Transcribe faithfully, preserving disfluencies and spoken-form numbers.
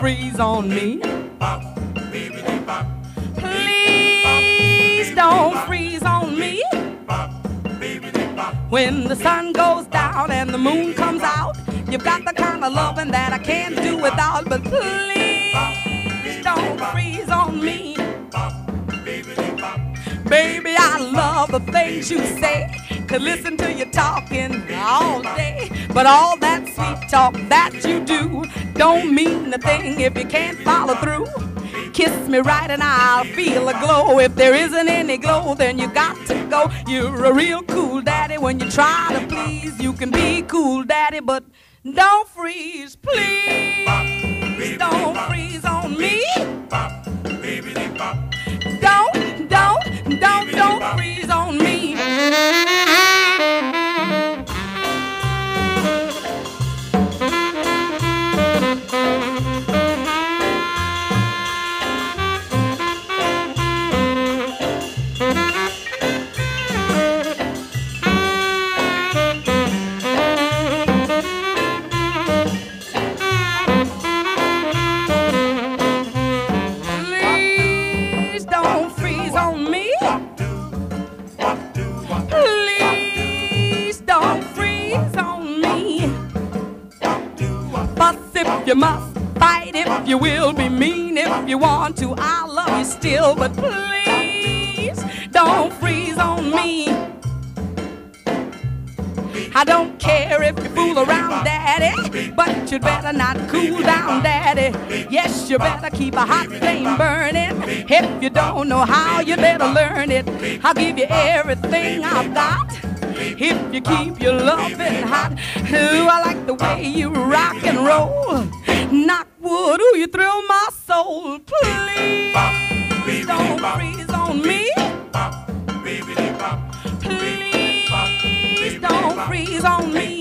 freeze on me. Please don't freeze on me. When the sun goes down and the moon comes out, you've got the kind of loving that I can't do without. But please don't freeze on me. Baby, I love the things you say. Could listen to you talking all day. But all that sweet talk that you do don't mean a thing if you can't follow through. Kiss me right and I'll feel a glow. If there isn't any glow, then you got to go. You're a real cool daddy. When you try to please, you can be cool daddy, but don't freeze, please. Don't freeze on me. Don't, don't, don't, don't freeze on me. You must fight if you will, be mean if you want to. I'll love you still, but please don't freeze on me. I don't care if you fool around, daddy, but you'd better not cool down, daddy. Yes, you better keep a hot flame burning. If you don't know how, you better learn it. I'll give you everything I've got if you keep your loving hot. Ooh, I like the way you rock and roll. Knock wood, ooh, you thrill my soul. Please don't freeze on me. Please don't freeze on me.